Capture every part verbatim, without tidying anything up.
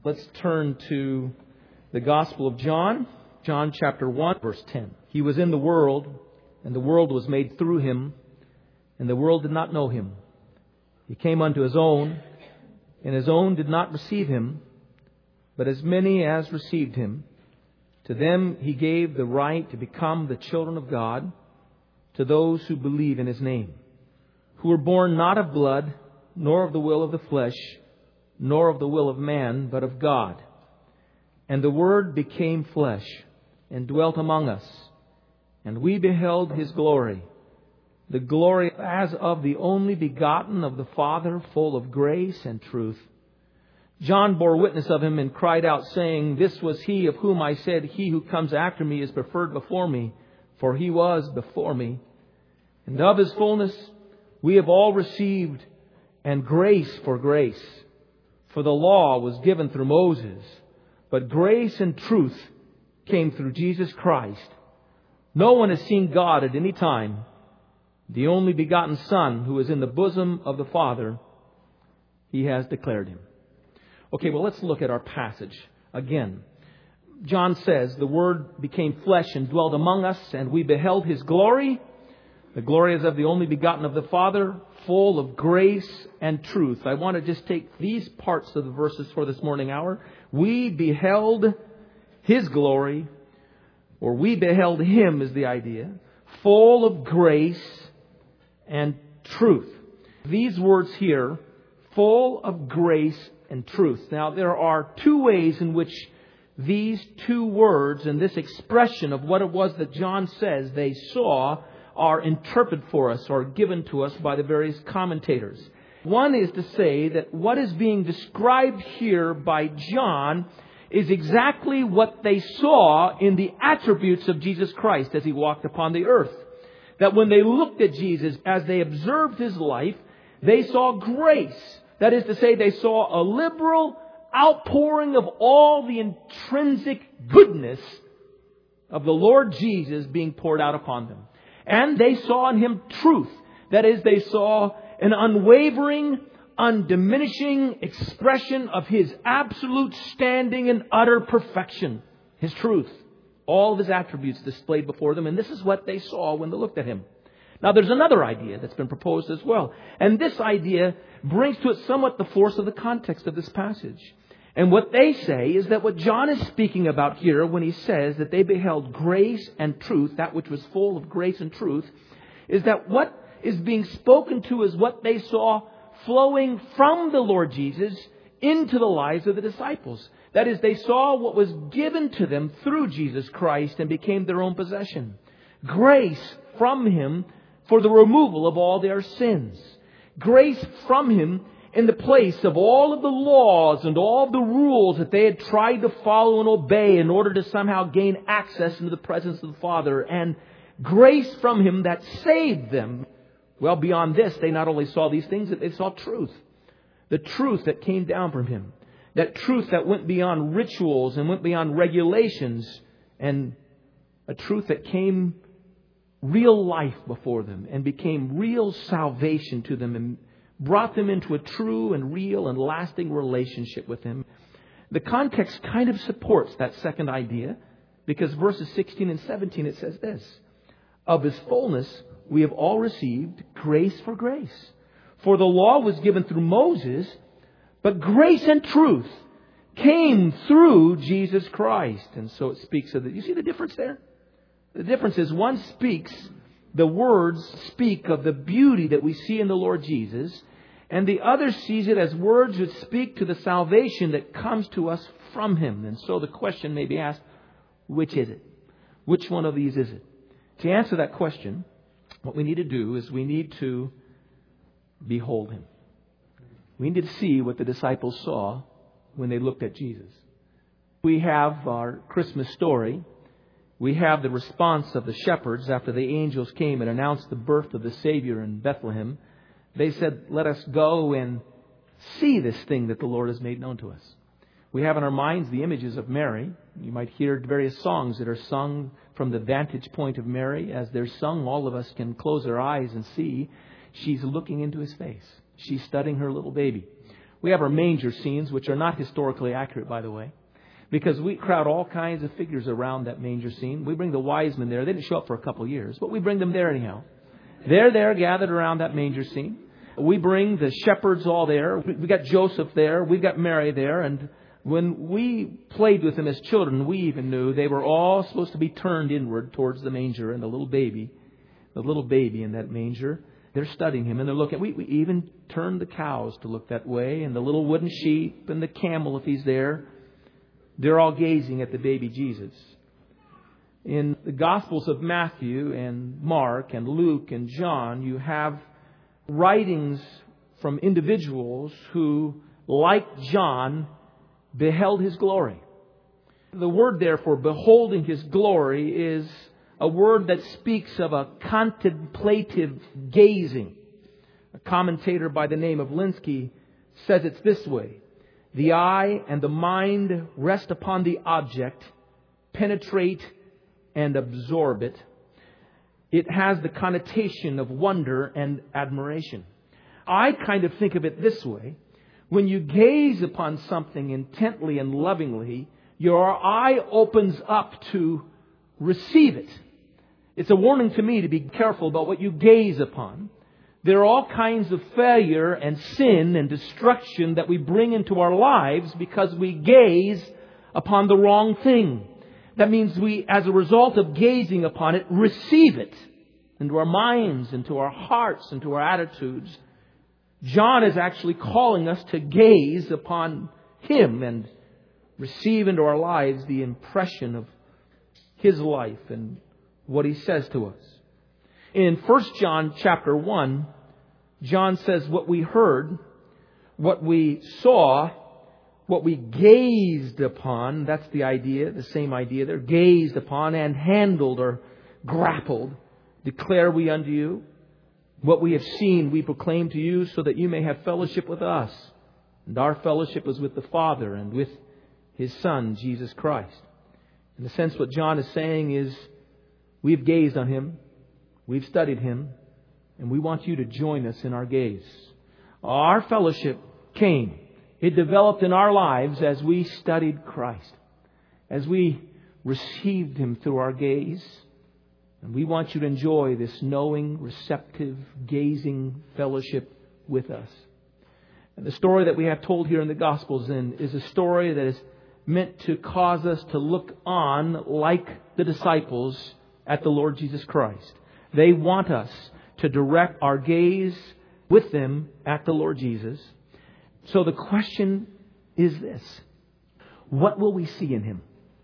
Let's turn to the Gospel of John, John chapter one, verse ten. He was in the world, and the world was made through him, and the world did not know him. He came unto his own, and his own did not receive him. But as many as received him, to them he gave the right to become the children of God, to those who believe in his name, who were born not of blood, nor of the will of the flesh, nor of the will of man, but of God. And the Word became flesh, and dwelt among us. And we beheld his glory, the glory as of the only begotten of the Father, full of grace and truth. John bore witness of him and cried out, saying, This was he of whom I said, He who comes after me is preferred before me, for he was before me. And of his fullness we have all received, and grace for grace. For the law was given through Moses, but grace and truth came through Jesus Christ. No one has seen God at any time. The only begotten Son, who is in the bosom of the Father, He has declared Him. Okay, well, let's look at our passage again. John says, the Word became flesh and dwelt among us, and we beheld His glory. The glory is of the only begotten of the Father, full of grace and truth. I want to just take these parts of the verses for this morning hour. We beheld His glory, or we beheld Him is the idea, full of grace and truth. These words here, full of grace and truth. Now, there are two ways in which these two words and this expression of what it was that John says they saw are interpreted for us or given to us by the various commentators. One is to say that what is being described here by John is exactly what they saw in the attributes of Jesus Christ as He walked upon the earth. That when they looked at Jesus, as they observed His life, they saw grace. That is to say, they saw a liberal outpouring of all the intrinsic goodness of the Lord Jesus being poured out upon them. And they saw in Him truth. That is, they saw an unwavering, undiminishing expression of His absolute standing and utter perfection. His truth. All of His attributes displayed before them. And this is what they saw when they looked at Him. Now, there's another idea that's been proposed as well. And this idea brings to it somewhat the force of the context of this passage. And what they say is that what John is speaking about here when he says that they beheld grace and truth, that which was full of grace and truth, is that what is being spoken to is what they saw flowing from the Lord Jesus into the lives of the disciples. That is, they saw what was given to them through Jesus Christ and became their own possession. Grace from Him for the removal of all their sins. Grace from Him in the place of all of the laws and all of the rules that they had tried to follow and obey in order to somehow gain access into the presence of the Father. And grace from Him that saved them. Well, beyond this, they not only saw these things, they saw truth. The truth that came down from Him. That truth that went beyond rituals and went beyond regulations. And a truth that came real life before them and became real salvation to them and brought them into a true and real and lasting relationship with Him. The context kind of supports that second idea because verses sixteen and seventeen it says this. Of His fullness we have all received grace for grace. For the law was given through Moses, but grace and truth came through Jesus Christ. And so it speaks of it. You see the difference there? The difference is one speaks, the words speak of the beauty that we see in the Lord Jesus, and the other sees it as words that speak to the salvation that comes to us from Him. And so the question may be asked, which is it? Which one of these is it? To answer that question, what we need to do is we need to behold Him. We need to see what the disciples saw when they looked at Jesus. We have our Christmas story. We have the response of the shepherds after the angels came and announced the birth of the Savior in Bethlehem. They said, let us go and see this thing that the Lord has made known to us. We have in our minds the images of Mary. You might hear various songs that are sung from the vantage point of Mary. As they're sung, all of us can close our eyes and see she's looking into His face. She's studying her little baby. We have our manger scenes, which are not historically accurate, by the way, because we crowd all kinds of figures around that manger scene. We bring the wise men there. They didn't show up for a couple of years, but we bring them there anyhow. They're there gathered around that manger scene. We bring the shepherds all there. We got Joseph there. We've got Mary there. And when we played with them as children, we even knew they were all supposed to be turned inward towards the manger and the little baby, the little baby in that manger. They're studying him and they're looking. We, we even turned the cows to look that way, and the little wooden sheep and the camel, if he's there. They're all gazing at the baby Jesus. In the Gospels of Matthew and Mark and Luke and John, you have writings from individuals who, like John, beheld His glory. The word there for beholding His glory is a word that speaks of a contemplative gazing. A commentator by the name of Linsky says it's this way: the eye and the mind rest upon the object, penetrate and absorb it. It has the connotation of wonder and admiration. I kind of think of it this way: when you gaze upon something intently and lovingly, your eye opens up to receive it. It's a warning to me to be careful about what you gaze upon. There are all kinds of failure and sin and destruction that we bring into our lives because we gaze upon the wrong thing. That means we, as a result of gazing upon it, receive it into our minds, into our hearts, into our attitudes. John is actually calling us to gaze upon Him and receive into our lives the impression of His life and what He says to us. In First John chapter one, John says what we heard, what we saw, what we gazed upon, that's the idea, the same idea there, gazed upon and handled or grappled, declare we unto you. What we have seen we proclaim to you, so that you may have fellowship with us. And our fellowship is with the Father and with His Son, Jesus Christ. In a sense, what John is saying is, we've gazed on Him, we've studied Him, and we want you to join us in our gaze. Our fellowship came. It developed in our lives as we studied Christ, as we received Him through our gaze. And we want you to enjoy this knowing, receptive, gazing fellowship with us. And the story that we have told here in the Gospels then is a story that is meant to cause us to look on like the disciples at the Lord Jesus Christ. They want us to direct our gaze with them at the Lord Jesus. So the question is this: what will we see in Him?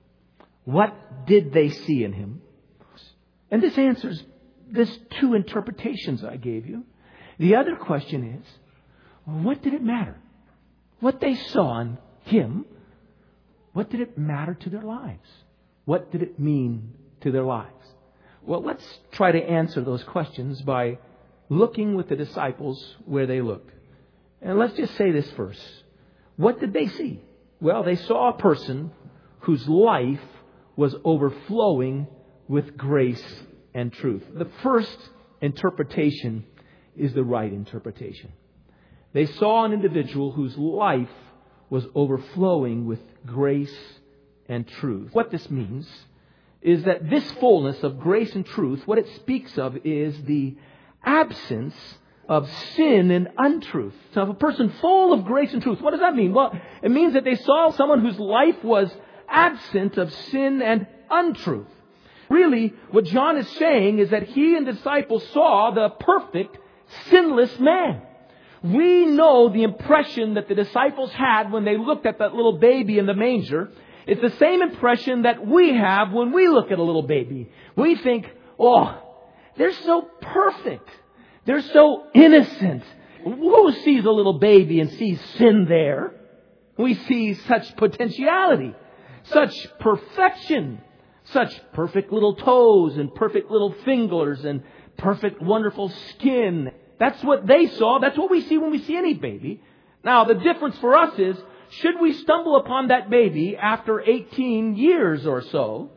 What did they see in Him? And this answers this two interpretations I gave you. The other question is, what did it matter? What they saw in Him, what did it matter to their lives? What did it mean to their lives? Well, let's try to answer those questions by looking with the disciples where they looked. And let's just say this first. What did they see? Well, they saw a person whose life was overflowing with grace and truth. The first interpretation is the right interpretation. They saw an individual whose life was overflowing with grace and truth. What this means is that this fullness of grace and truth, what it speaks of is the absence of sin and untruth. So if a person full of grace and truth, what does that mean? Well, it means that they saw someone whose life was absent of sin and untruth. Really, what John is saying is that he and the disciples saw the perfect, sinless man. We know the impression that the disciples had when they looked at that little baby in the manger. It's the same impression that we have when we look at a little baby. We think, oh, they're so perfect. They're so innocent. Who sees a little baby and sees sin there? We see such potentiality, such perfection, such perfect little toes and perfect little fingers and perfect, wonderful skin. That's what they saw. That's what we see when we see any baby. Now, the difference for us is, should we stumble upon that baby after eighteen years or so,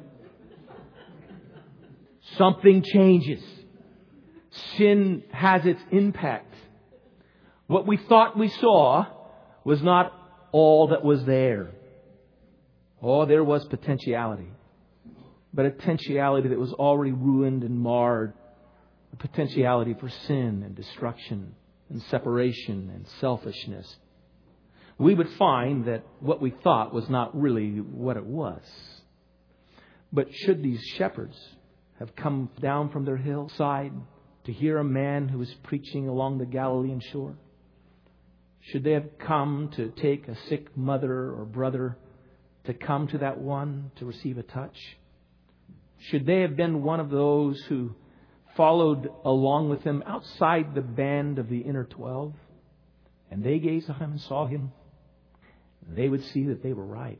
something changes. Sin has its impact. What we thought we saw was not all that was there. Oh, there was potentiality. But a potentiality that was already ruined and marred. A potentiality for sin and destruction and separation and selfishness. We would find that what we thought was not really what it was. But should these shepherds have come down from their hillside to hear a man who was preaching along the Galilean shore? Should they have come to take a sick mother or brother to come to that one to receive a touch? Should they have been one of those who followed along with him outside the band of the inner twelve? And they gazed on him and saw him. They would see that they were right.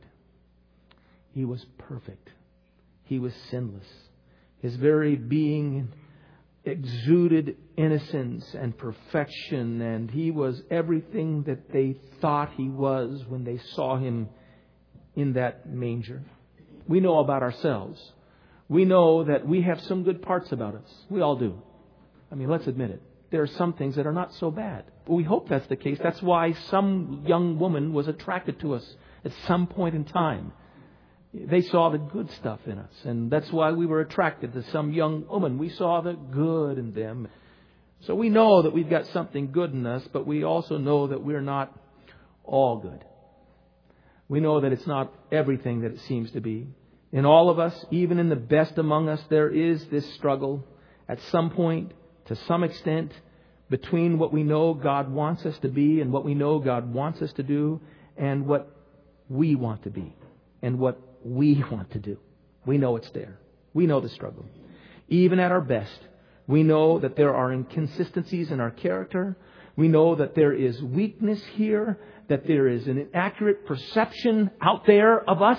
He was perfect. He was sinless. His very being exuded innocence and perfection, and He was everything that they thought He was when they saw Him in that manger. We know about ourselves. We know that we have some good parts about us. We all do. I mean, let's admit it. There are some things that are not so bad. But we hope that's the case. That's why some young woman was attracted to us at some point in time. They saw the good stuff in us. And that's why we were attracted to some young woman. We saw the good in them. So we know that we've got something good in us, but we also know that we're not all good. We know that it's not everything that it seems to be. In all of us, even in the best among us, there is this struggle at some point, to some extent, between what we know God wants us to be and what we know God wants us to do and what we want to be and what we want to do. We know it's there. We know the struggle. Even at our best, we know that there are inconsistencies in our character. We know that there is weakness here, that there is an inaccurate perception out there of us.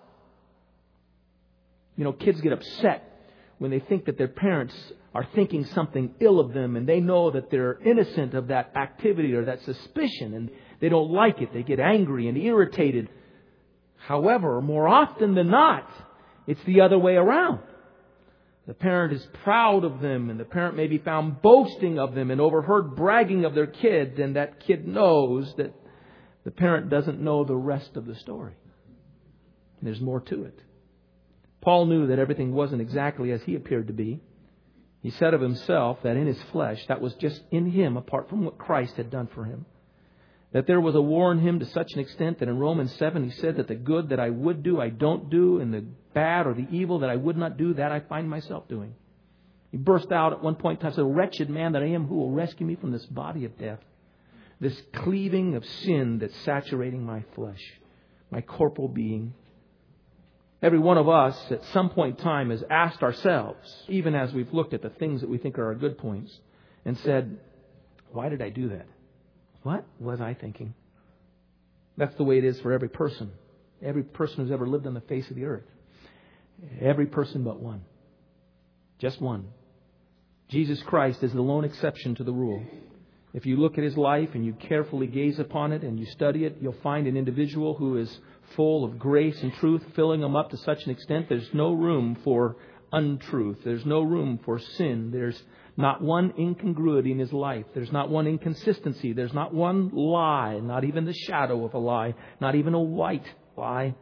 You know, kids get upset when they think that their parents are thinking something ill of them, and they know that they're innocent of that activity or that suspicion, and they don't like it. They get angry and irritated. However, more often than not, it's the other way around. The parent is proud of them, and the parent may be found boasting of them and overheard bragging of their kid, and that kid knows that the parent doesn't know the rest of the story. There's more to it. Paul knew that everything wasn't exactly as he appeared to be. He said of himself that in his flesh, that was just in him apart from what Christ had done for him. That there was a war in him to such an extent that in Romans seven he said that the good that I would do, I don't do, and the bad or the evil that I would not do, that I find myself doing. He burst out at one point in time and said, "Wretched man that I am, who will rescue me from this body of death?" This cleaving of sin that's saturating my flesh, my corporal being. Every one of us at some point in time has asked ourselves, even as we've looked at the things that we think are our good points, and said, why did I do that? What was I thinking? That's the way it is for every person. Every person who's ever lived on the face of the earth. Every person but one. Just one. Jesus Christ is the lone exception to the rule. If you look at His life and you carefully gaze upon it and you study it, you'll find an individual who is full of grace and truth, filling them up to such an extent there's no room for untruth. There's no room for sin. There's not one incongruity in His life. There's not one inconsistency. There's not one lie, not even the shadow of a lie, not even a white lie.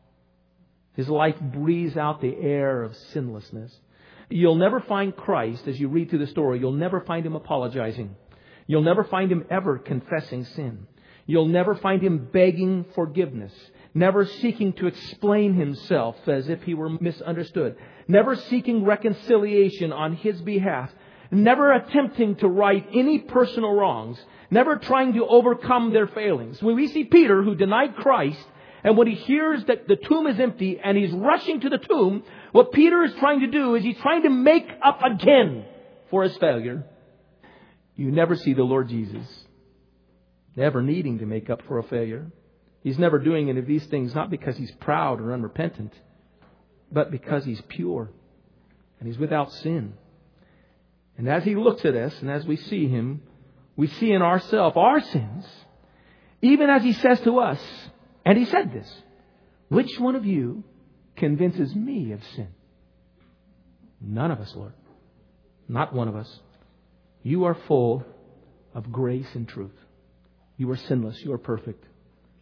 His life breathes out the air of sinlessness. You'll never find Christ, as you read through the story, you'll never find Him apologizing. You'll never find Him ever confessing sin. You'll never find Him begging forgiveness. Never seeking to explain Himself as if He were misunderstood. Never seeking reconciliation on His behalf. Never attempting to right any personal wrongs. Never trying to overcome their failings. When we see Peter, who denied Christ, and when he hears that the tomb is empty and he's rushing to the tomb, what Peter is trying to do is he's trying to make up again for his failure. You never see the Lord Jesus never needing to make up for a failure. He's never doing any of these things, not because He's proud or unrepentant, but because He's pure and He's without sin. And as He looks at us and as we see Him, we see in ourselves our sins, even as He says to us, and He said this, which one of you convinces me of sin? None of us, Lord. Not one of us. You are full of grace and truth. You are sinless. You are perfect.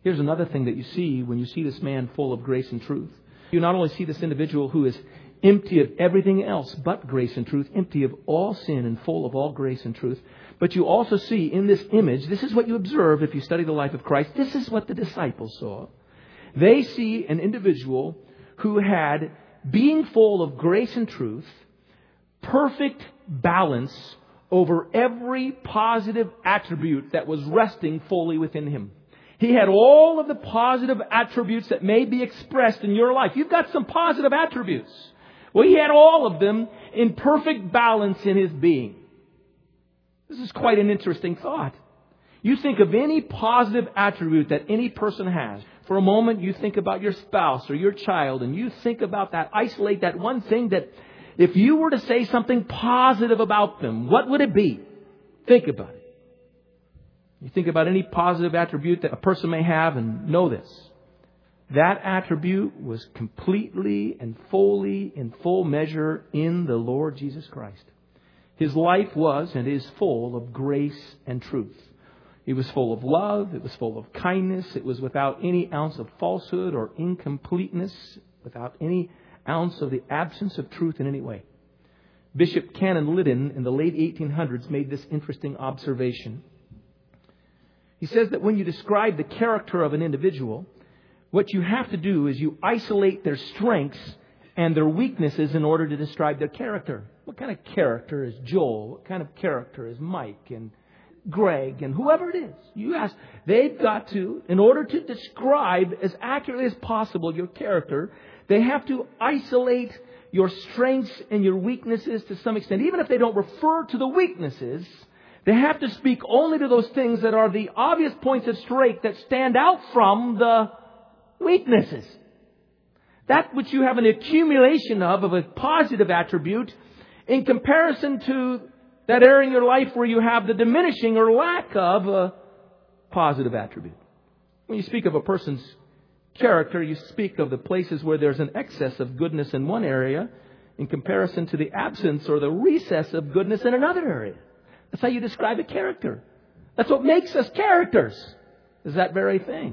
Here's another thing that you see when you see this man full of grace and truth. You not only see this individual who is empty of everything else but grace and truth, empty of all sin and full of all grace and truth, but you also see in this image, this is what you observe if you study the life of Christ, this is what the disciples saw. They see an individual who had, being full of grace and truth, perfect balance over every positive attribute that was resting fully within him. He had all of the positive attributes that may be expressed in your life. You've got some positive attributes. Well, he had all of them in perfect balance in his being. This is quite an interesting thought. You think of any positive attribute that any person has. For a moment, you think about your spouse or your child, and you think about that, isolate that one thing that if you were to say something positive about them, what would it be? Think about it. You think about any positive attribute that a person may have and know this. That attribute was completely and fully, in full measure, in the Lord Jesus Christ. His life was and is full of grace and truth. It was full of love. It was full of kindness. It was without any ounce of falsehood or incompleteness, without any ounce of the absence of truth in any way. Bishop Canon Liddon in the late eighteen hundreds made this interesting observation. He says that when you describe the character of an individual, what you have to do is you isolate their strengths and their weaknesses in order to describe their character. What kind of character is Joel? What kind of character is Mike and Greg and whoever it is? You ask. They've got to, in order to describe as accurately as possible your character, they have to isolate your strengths and your weaknesses to some extent. Even if they don't refer to the weaknesses, they have to speak only to those things that are the obvious points of strength that stand out from the weaknesses. That which you have an accumulation of, of a positive attribute, in comparison to that area in your life where you have the diminishing or lack of a positive attribute. When you speak of a person's character, you speak of the places where there's an excess of goodness in one area in comparison to the absence or the recess of goodness in another area. That's how you describe a character. That's what makes us characters, is that very thing.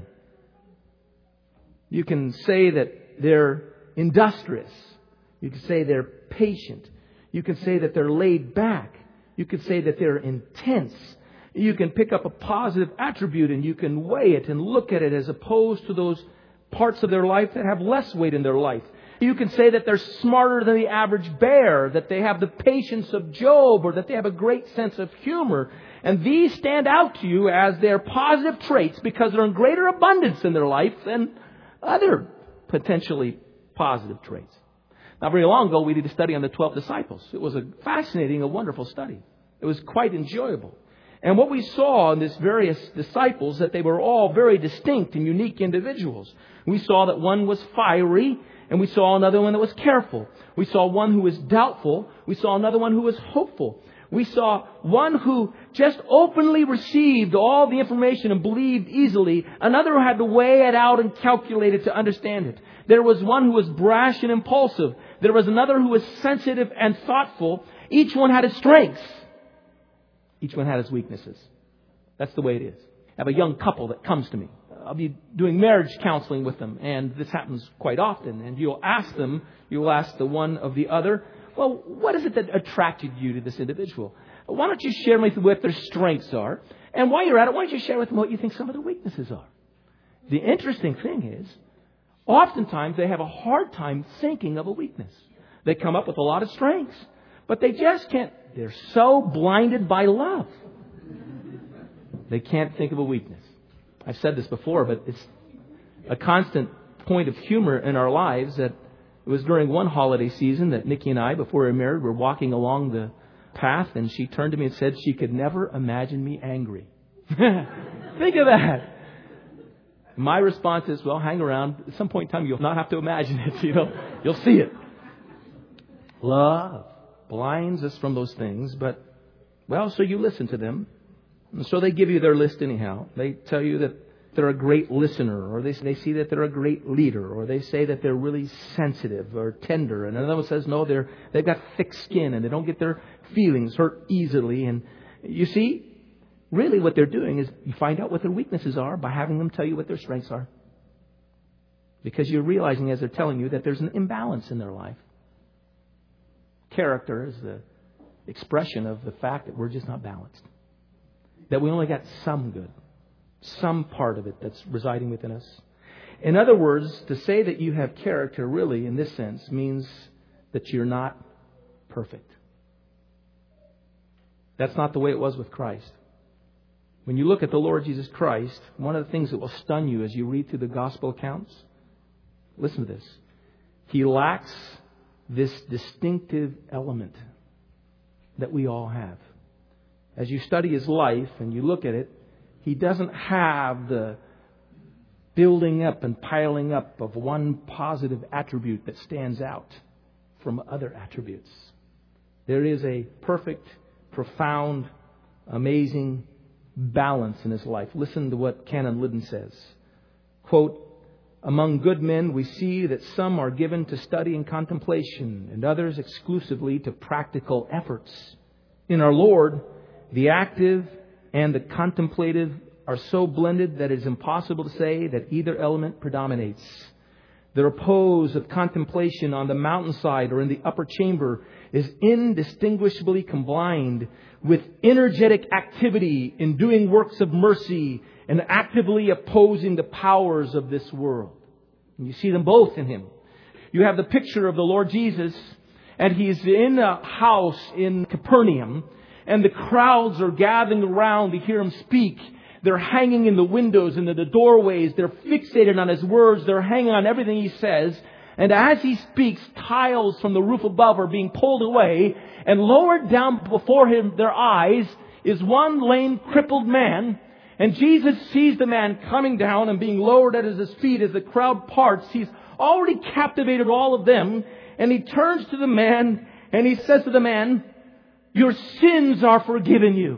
You can say that they're industrious. You can say they're patient. You can say that they're laid back. You can say that they're intense. You can pick up a positive attribute and you can weigh it and look at it as opposed to those parts of their life that have less weight in their life. You can say that they're smarter than the average bear, that they have the patience of Job, or that they have a great sense of humor. And these stand out to you as their positive traits because they're in greater abundance in their life than other potentially positive traits. Not very long ago, we did a study on the twelve disciples. It was a fascinating, a wonderful study. It was quite enjoyable. And what we saw in these various disciples, that they were all very distinct and unique individuals. We saw that one was fiery, and we saw another one that was careful. We saw one who was doubtful. We saw another one who was hopeful. We saw one who just openly received all the information and believed easily. Another who had to weigh it out and calculate it to understand it. There was one who was brash and impulsive. There was another who was sensitive and thoughtful. Each one had his strengths. Each one had his weaknesses. That's the way it is. I have a young couple that comes to me. I'll be doing marriage counseling with them, and this happens quite often. And you'll ask them, you'll ask the one of the other, well, what is it that attracted you to this individual? Why don't you share with them what their strengths are? And while you're at it, why don't you share with them what you think some of their weaknesses are? The interesting thing is, oftentimes they have a hard time thinking of a weakness. They come up with a lot of strengths, but they just can't. They're so blinded by love. They can't think of a weakness. I've said this before, but it's a constant point of humor in our lives that it was during one holiday season that Nikki and I, before we were married, were walking along the path, and she turned to me and said she could never imagine me angry. Think of that. My response is, well, hang around. At some point in time, you'll not have to imagine it. You know, you'll see it. Love blinds us from those things, but, well, so you listen to them. And so they give you their list anyhow. They tell you that they're a great listener, or they, they see that they're a great leader, or they say that they're really sensitive or tender. And another one says, no, they're, they've got thick skin and they don't get their feelings hurt easily. And you see, really what they're doing is you find out what their weaknesses are by having them tell you what their strengths are. Because you're realizing as they're telling you that there's an imbalance in their life. Character is the expression of the fact that we're just not balanced. That we only got some good. Some part of it that's residing within us. In other words, to say that you have character really in this sense means that you're not perfect. That's not the way it was with Christ. When you look at the Lord Jesus Christ, one of the things that will stun you as you read through the gospel accounts, listen to this. He lacks this distinctive element that we all have. As you study His life and you look at it, He doesn't have the building up and piling up of one positive attribute that stands out from other attributes. There is a perfect, profound, amazing balance in His life. Listen to what Canon Liddon says. Quote, among good men we see that some are given to study and contemplation and others exclusively to practical efforts. In our Lord, the active and the contemplative are so blended that it is impossible to say that either element predominates. The repose of contemplation on the mountainside or in the upper chamber is indistinguishably combined with energetic activity in doing works of mercy and actively opposing the powers of this world. And you see them both in Him. You have the picture of the Lord Jesus, and He's in a house in Capernaum, and the crowds are gathering around to hear Him speak. They're hanging in the windows and in the doorways. They're fixated on His words. They're hanging on everything He says. And as He speaks, tiles from the roof above are being pulled away. And lowered down before Him, their eyes, is one lame, crippled man. And Jesus sees the man coming down and being lowered at His feet as the crowd parts. He's already captivated all of them. And He turns to the man and He says to the man, your sins are forgiven you.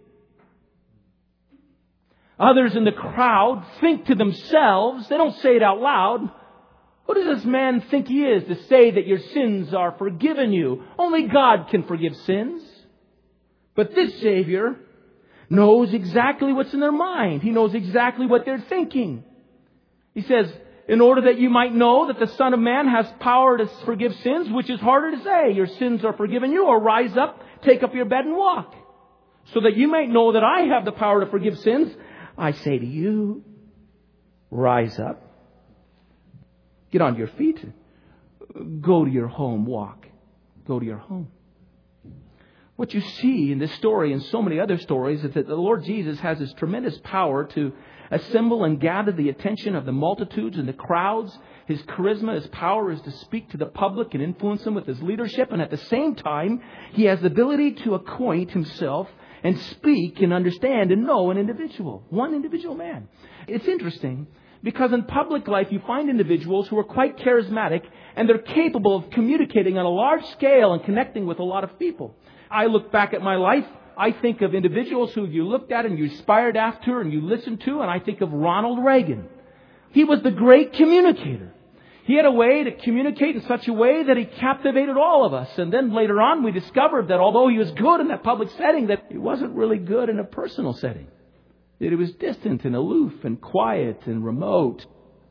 Others in the crowd think to themselves, they don't say it out loud, who does this man think he is to say that your sins are forgiven you? Only God can forgive sins. But this Savior knows exactly what's in their mind. He knows exactly what they're thinking. He says, in order that you might know that the Son of Man has power to forgive sins, which is harder to say, your sins are forgiven you, or rise up, take up your bed and walk. So that you might know that I have the power to forgive sins, I say to you, rise up, get on your feet, go to your home, walk, go to your home. What you see in this story and so many other stories is that the Lord Jesus has this tremendous power to assemble and gather the attention of the multitudes and the crowds. His charisma, His power is to speak to the public and influence them with His leadership. And at the same time, He has the ability to acquaint Himself and speak and understand and know an individual, one individual man. It's interesting because in public life you find individuals who are quite charismatic and they're capable of communicating on a large scale and connecting with a lot of people. I look back at my life, I think of individuals who you looked at and you aspired after and you listened to, and I think of Ronald Reagan. He was the great communicator. He had a way to communicate in such a way that he captivated all of us. And then later on we discovered that although he was good in that public setting, that he wasn't really good in a personal setting. That he was distant and aloof and quiet and remote.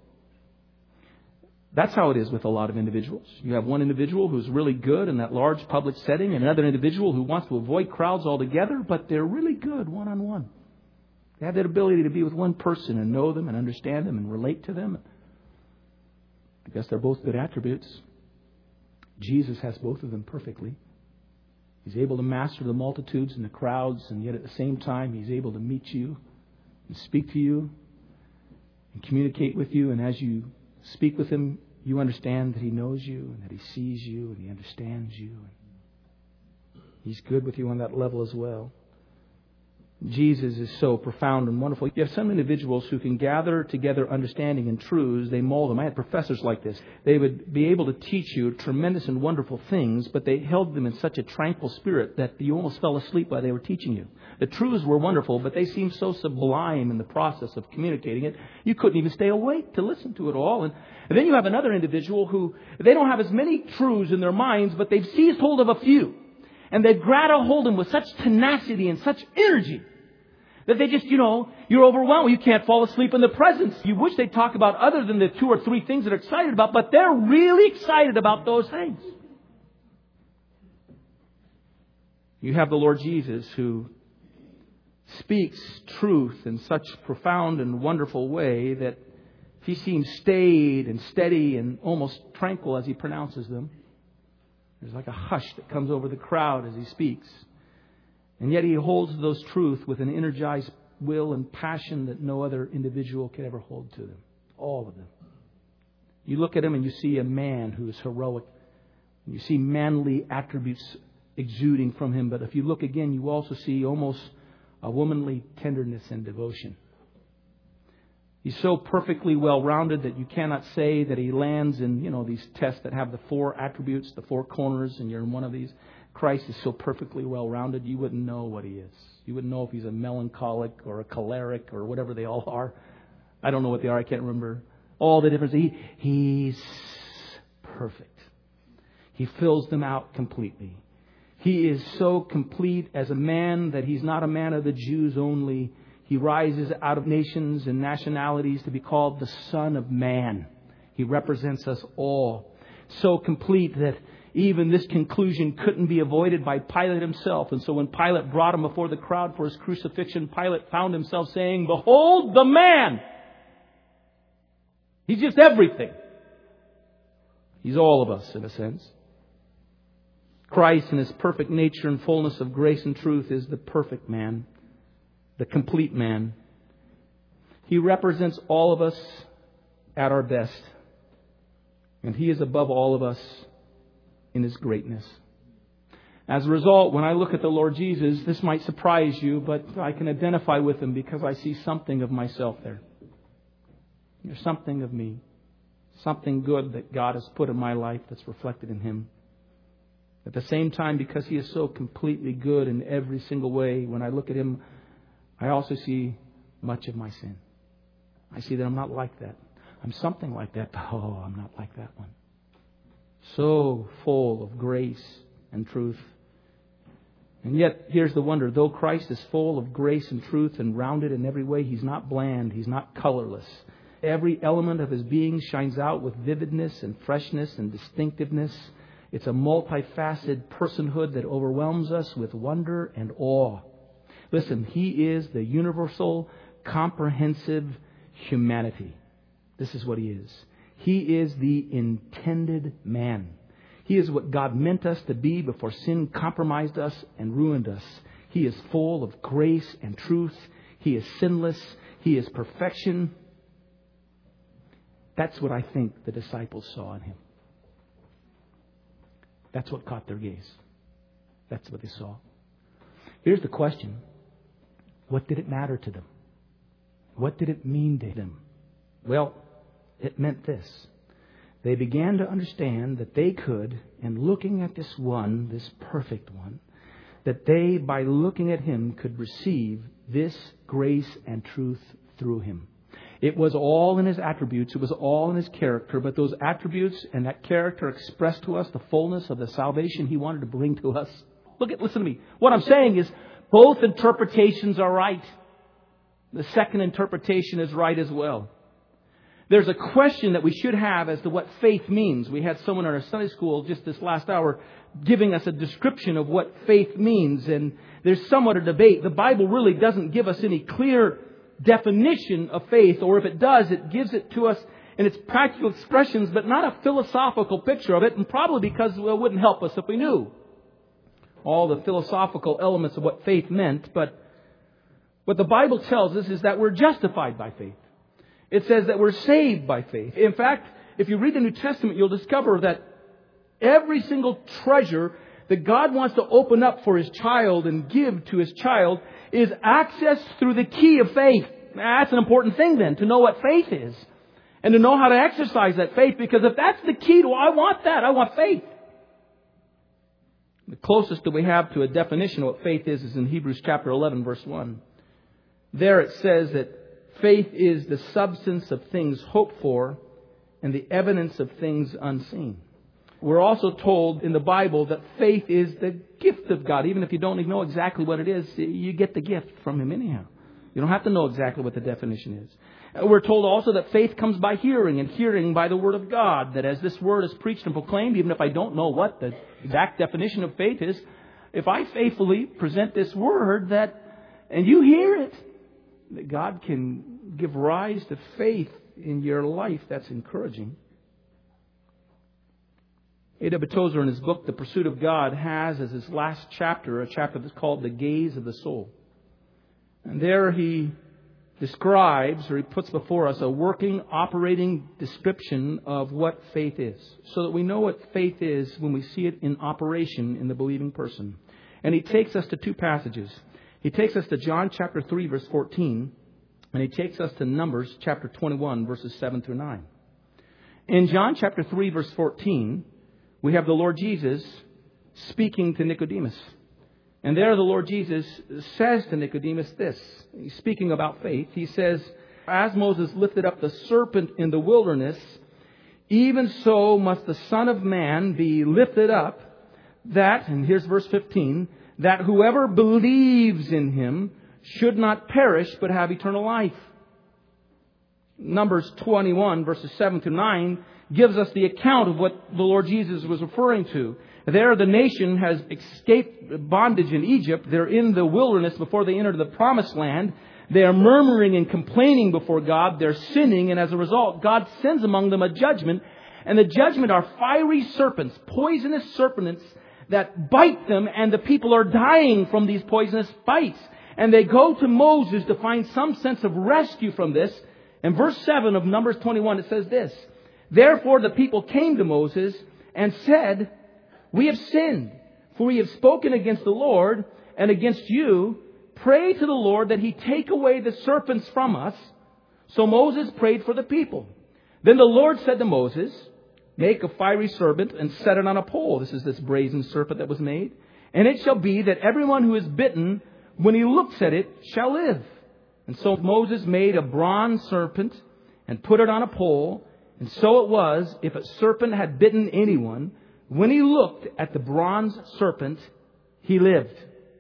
That's how it is with a lot of individuals. You have one individual who's really good in that large public setting and another individual who wants to avoid crowds altogether, but they're really good one-on-one. They have that ability to be with one person and know them and understand them and relate to them. I guess they're both good attributes. Jesus has both of them perfectly. He's able to master the multitudes and the crowds, and yet at the same time He's able to meet you and speak to you and communicate with you. And as you speak with Him, you understand that He knows you and that He sees you and He understands you. He's good with you on that level as well. Jesus is so profound and wonderful. You have some individuals who can gather together understanding and truths. They mold them. I had professors like this. They would be able to teach you tremendous and wonderful things, but they held them in such a tranquil spirit that you almost fell asleep while they were teaching you. The truths were wonderful, but they seemed so sublime in the process of communicating it, you couldn't even stay awake to listen to it all. And, and then you have another individual who, they don't have as many truths in their minds, but they've seized hold of a few. And they've grabbed a hold of them with such tenacity and such energy That they just, you know, you're overwhelmed. You can't fall asleep in the presence. You wish they'd talk about other than the two or three things that they're excited about, but they're really excited about those things. You have the Lord Jesus who speaks truth in such profound and wonderful way that he seems staid and steady and almost tranquil as he pronounces them. There's like a hush that comes over the crowd as he speaks. And yet he holds those truths with an energized will and passion that no other individual could ever hold to them. All of them. You look at him and you see a man who is heroic. You see manly attributes exuding from him. But if you look again, you also see almost a womanly tenderness and devotion. He's so perfectly well-rounded that you cannot say that he lands in, you know, these tests that have the four attributes, the four corners, and you're in one of these. Christ is so perfectly well-rounded, you wouldn't know what he is. You wouldn't know if he's a melancholic or a choleric or whatever they all are. I don't know what they are. I can't remember. All the difference. He, he's perfect. He fills them out completely. He is so complete as a man that he's not a man of the Jews only. He rises out of nations and nationalities to be called the Son of Man. He represents us all. So complete that even this conclusion couldn't be avoided by Pilate himself. And so when Pilate brought him before the crowd for his crucifixion, Pilate found himself saying, "Behold the man!" He's just everything. He's all of us in a sense. Christ in His perfect nature and fullness of grace and truth is the perfect man, the complete man. He represents all of us at our best. And He is above all of us in His greatness. As a result, when I look at the Lord Jesus, this might surprise you, but I can identify with Him because I see something of myself there. There's something of me. Something good that God has put in my life that's reflected in Him. At the same time, because He is so completely good in every single way, when I look at Him, I also see much of my sin. I see that I'm not like that. I'm something like that, but oh, I'm not like that one. So full of grace and truth. And yet, here's the wonder. Though Christ is full of grace and truth and rounded in every way, He's not bland. He's not colorless. Every element of His being shines out with vividness and freshness and distinctiveness. It's a multifaceted personhood that overwhelms us with wonder and awe. Listen, He is the universal, comprehensive humanity. This is what He is. He is the intended man. He is what God meant us to be before sin compromised us and ruined us. He is full of grace and truth. He is sinless. He is perfection. That's what I think the disciples saw in Him. That's what caught their gaze. That's what they saw. Here's the question. What did it matter to them? What did it mean to them? Well, it meant this. They began to understand that they could, in looking at this one, this perfect one, that they, by looking at Him, could receive this grace and truth through Him. It was all in His attributes. It was all in His character. But those attributes and that character expressed to us the fullness of the salvation He wanted to bring to us. Look at, listen to me. What I'm saying is both interpretations are right. The second interpretation is right as well. There's a question that we should have as to what faith means. We had someone in our Sunday school just this last hour giving us a description of what faith means. And there's somewhat a debate. The Bible really doesn't give us any clear definition of faith. Or if it does, it gives it to us in its practical expressions, but not a philosophical picture of it. And probably because well, it wouldn't help us if we knew all the philosophical elements of what faith meant. But what the Bible tells us is that we're justified by faith. It says that we're saved by faith. In fact, if you read the New Testament, you'll discover that every single treasure that God wants to open up for His child and give to His child is accessed through the key of faith. Now, that's an important thing then, to know what faith is. And to know how to exercise that faith. Because if that's the key to, I want that, I want faith. The closest that we have to a definition of what faith is is in Hebrews chapter eleven, verse one. There it says that faith is the substance of things hoped for and the evidence of things unseen. We're also told in the Bible that faith is the gift of God. Even if you don't even know exactly what it is, you get the gift from Him anyhow. You don't have to know exactly what the definition is. We're told also that faith comes by hearing, and hearing by the Word of God. That as this Word is preached and proclaimed, even if I don't know what the exact definition of faith is, if I faithfully present this Word, that and you hear it, that God can give rise to faith in your life, that's encouraging. A W Tozer, in his book, The Pursuit of God, has as his last chapter a chapter that's called The Gaze of the Soul. And there he describes, or he puts before us, a working, operating description of what faith is, so that we know what faith is when we see it in operation in the believing person. And he takes us to two passages. He takes us to John chapter three, verse fourteen, and he takes us to Numbers chapter twenty-one, verses seven through nine. In John chapter three, verse fourteen, we have the Lord Jesus speaking to Nicodemus. And there the Lord Jesus says to Nicodemus this. He's speaking about faith. He says, as Moses lifted up the serpent in the wilderness, even so must the Son of Man be lifted up, that, and here's verse fifteen, that whoever believes in Him should not perish but have eternal life. Numbers twenty-one, verses seven to nine, gives us the account of what the Lord Jesus was referring to. There, the nation has escaped bondage in Egypt. They're in the wilderness before they enter the promised land. They are murmuring and complaining before God. They're sinning, and as a result, God sends among them a judgment. And the judgment are fiery serpents, poisonous serpents that bite them, and the people are dying from these poisonous bites. And they go to Moses to find some sense of rescue from this. In verse seven of Numbers twenty-one, it says this, therefore the people came to Moses and said, we have sinned, for we have spoken against the Lord and against you. Pray to the Lord that He take away the serpents from us. So Moses prayed for the people. Then the Lord said to Moses, make a fiery serpent and set it on a pole. This is this brazen serpent that was made. And it shall be that everyone who is bitten, when he looks at it, shall live. And so Moses made a bronze serpent and put it on a pole. And so it was, if a serpent had bitten anyone, when he looked at the bronze serpent, he lived.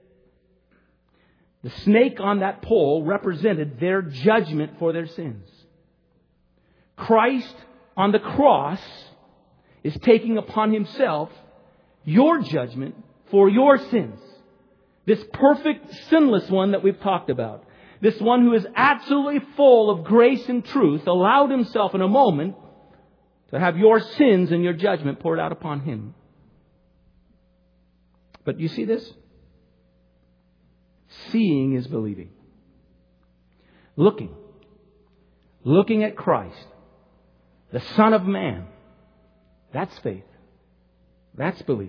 The snake on that pole represented their judgment for their sins. Christ on the cross is taking upon Himself your judgment for your sins. This perfect, sinless one that we've talked about. This one who is absolutely full of grace and truth allowed Himself in a moment to have your sins and your judgment poured out upon Him. But you see this? Seeing is believing. Looking. Looking at Christ, the Son of Man. That's faith. That's belief.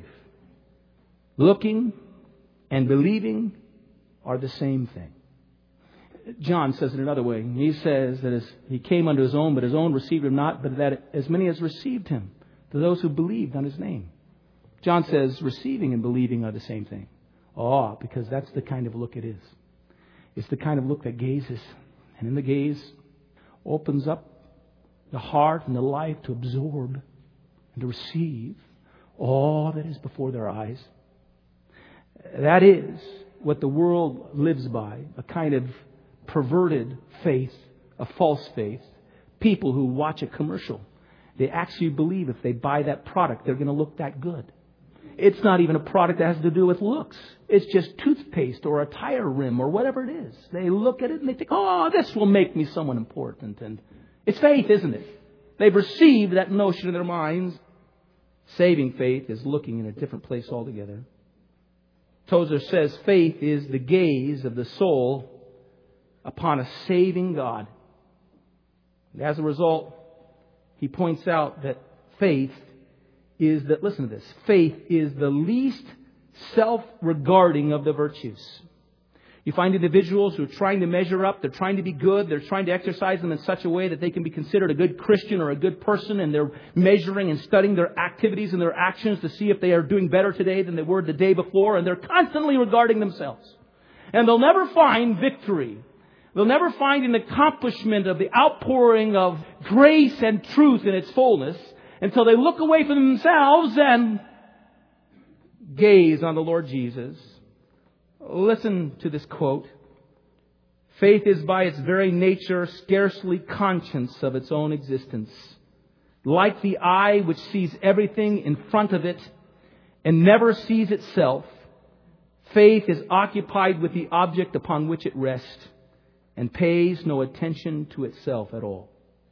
Looking and believing are the same thing. John says it another way. He says that as He came unto His own, but His own received Him not, but that as many as received Him, to those who believed on His name. John says receiving and believing are the same thing. Oh, because that's the kind of look it is. It's the kind of look that gazes. And in the gaze opens up the heart and the life to absorb and to receive all that is before their eyes. That is what the world lives by, a kind of perverted faith, a false faith. People who watch a commercial, they actually believe if they buy that product, they're going to look that good. It's not even a product that has to do with looks. It's just toothpaste or a tire rim or whatever it is. They look at it and they think, oh, this will make me someone important. And it's faith, isn't it? They've received that notion in their minds. Saving faith is looking in a different place altogether. Tozer says faith is the gaze of the soul upon a saving God. And as a result, he points out that faith is that, listen to this, faith is the least self-regarding of the virtues. You find individuals who are trying to measure up, they're trying to be good, they're trying to exercise them in such a way that they can be considered a good Christian or a good person, and they're measuring and studying their activities and their actions to see if they are doing better today than they were the day before, and they're constantly regarding themselves. And they'll never find victory. They'll never find an accomplishment of the outpouring of grace and truth in its fullness until they look away from themselves and gaze on the Lord Jesus. Listen to this quote. Faith is by its very nature scarcely conscious of its own existence. Like the eye which sees everything in front of it and never sees itself, faith is occupied with the object upon which it rests and pays no attention to itself at all.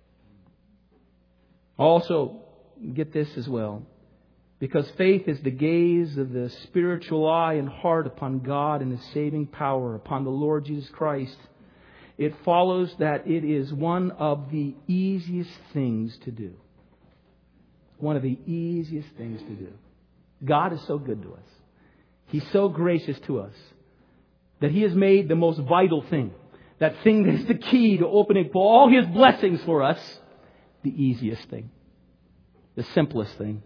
Also, get this as well. Because faith is the gaze of the spiritual eye and heart upon God and His saving power, upon the Lord Jesus Christ, it follows that it is one of the easiest things to do. One of the easiest things to do. God is so good to us. He's so gracious to us that He has made the most vital thing, that thing that is the key to opening for all His blessings for us, the easiest thing, the simplest thing,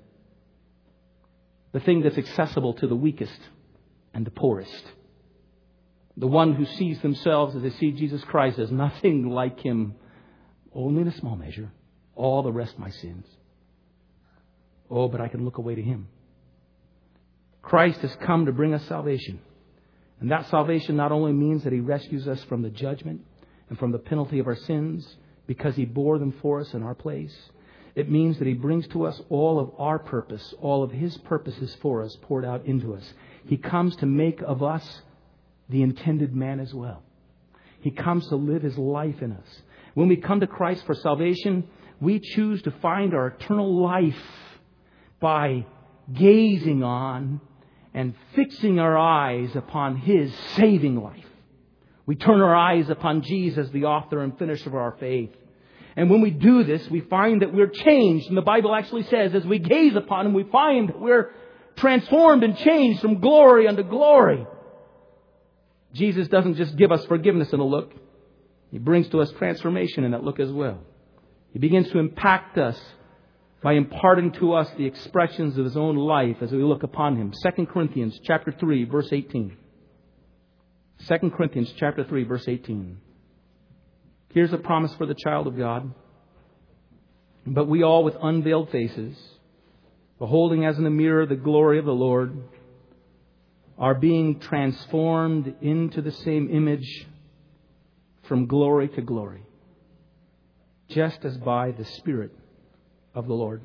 the thing that's accessible to the weakest and the poorest. The one who sees themselves as they see Jesus Christ as nothing like Him, only in a small measure, all the rest my sins. Oh, but I can look away to Him. Christ has come to bring us salvation. And that salvation not only means that He rescues us from the judgment and from the penalty of our sins because He bore them for us in our place. It means that He brings to us all of our purpose, all of His purposes for us poured out into us. He comes to make of us the intended man as well. He comes to live His life in us. When we come to Christ for salvation, we choose to find our eternal life by gazing on and fixing our eyes upon His saving life. We turn our eyes upon Jesus, the author and finisher of our faith. And when we do this, we find that we're changed. And the Bible actually says, as we gaze upon Him, we find that we're transformed and changed from glory unto glory. Jesus doesn't just give us forgiveness in a look. He brings to us transformation in that look as well. He begins to impact us by imparting to us the expressions of His own life as we look upon Him. Second Corinthians chapter three, verse eighteen. Second Corinthians chapter three, verse eighteen. Here's a promise for the child of God. But we all with unveiled faces, beholding as in a mirror the glory of the Lord, are being transformed into the same image from glory to glory, just as by the Spirit of the Lord.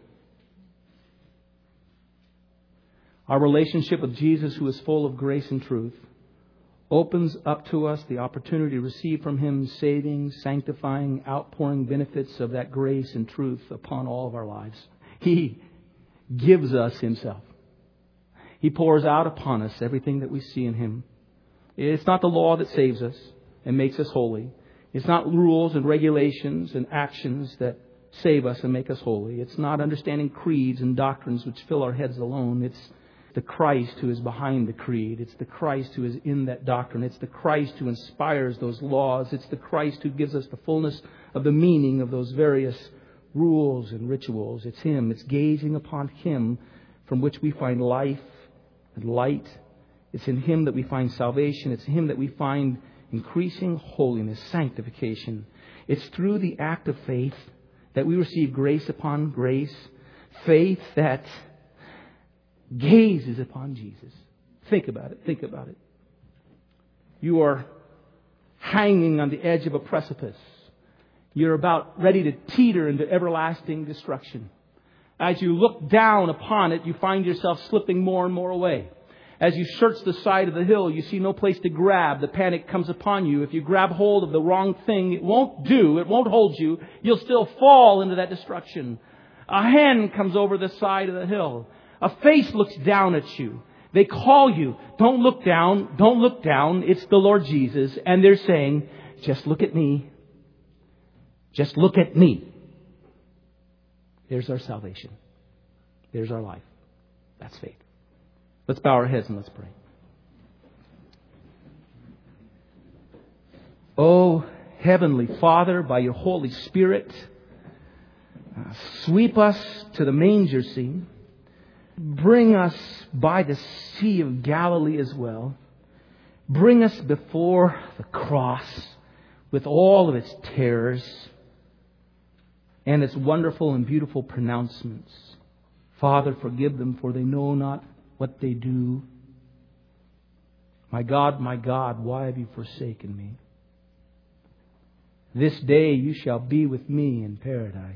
Our relationship with Jesus, who is full of grace and truth, opens up to us the opportunity to receive from Him saving, sanctifying, outpouring benefits of that grace and truth upon all of our lives. He gives us Himself. He pours out upon us everything that we see in Him. It's not the law that saves us and makes us holy. It's not rules and regulations and actions that save us and make us holy. It's not understanding creeds and doctrines which fill our heads alone. It's the Christ who is behind the creed. It's the Christ who is in that doctrine. It's the Christ who inspires those laws. It's the Christ who gives us the fullness of the meaning of those various rules and rituals. It's Him. It's gazing upon Him from which we find life and light. It's in Him that we find salvation. It's in Him that we find increasing holiness, sanctification. It's through the act of faith that we receive grace upon grace. Faith that gazes upon Jesus. Think about it. Think about it. You are hanging on the edge of a precipice. You're about ready to teeter into everlasting destruction. As you look down upon it, you find yourself slipping more and more away. As you search the side of the hill, you see no place to grab. The panic comes upon you. If you grab hold of the wrong thing, it won't do. It won't hold you. You'll still fall into that destruction. A hand comes over the side of the hill. A face looks down at you. They call you. Don't look down. Don't look down. It's the Lord Jesus. And they're saying, just look at me. Just look at me. There's our salvation. There's our life. That's faith. Let's bow our heads and let's pray. Oh, Heavenly Father, by your Holy Spirit, uh, sweep us to the manger scene. Bring us by the Sea of Galilee as well. Bring us before the cross with all of its terrors and its wonderful and beautiful pronouncements. Father, forgive them, for they know not what they do. My God, my God, why have you forsaken me? This day you shall be with me in paradise.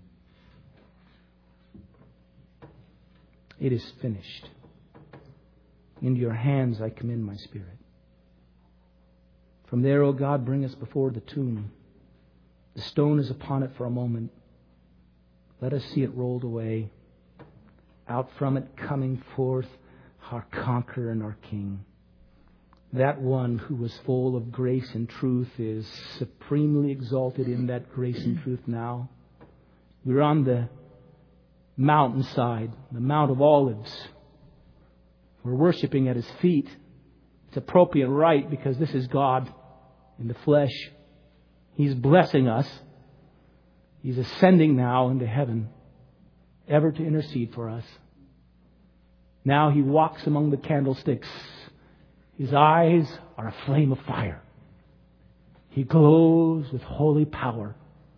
It is finished. Into your hands I commend my spirit. From there, O God, bring us before the tomb. The stone is upon it for a moment. Let us see it rolled away. Out from it coming forth our conqueror and our King. That one who was full of grace and truth is supremely exalted in that grace and truth now. We're on the mountainside, the Mount of Olives. We're worshiping at His feet. It's appropriate right because this is God in the flesh. He's blessing us. He's ascending now into heaven, ever to intercede for us. Now He walks among the candlesticks. His eyes are a flame of fire. He glows with holy power.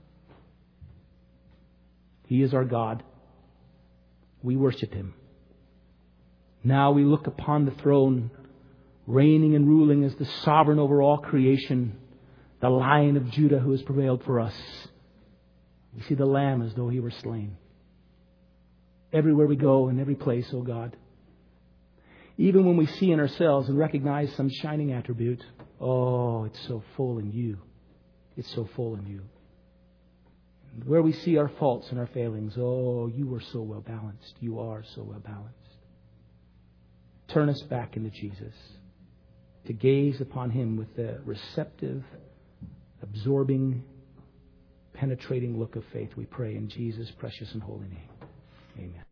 He is our God. We worship Him. Now we look upon the throne, reigning and ruling as the sovereign over all creation, the Lion of Judah who has prevailed for us. We see the Lamb as though He were slain. Everywhere we go, in every place, O God. Even when we see in ourselves and recognize some shining attribute, oh, it's so full in You. It's so full in You. And where we see our faults and our failings, oh, You are so well balanced. You are so well balanced. Turn us back into Jesus, to gaze upon Him with the receptive, absorbing, penetrating look of faith, we pray in Jesus' precious and holy name. Amen.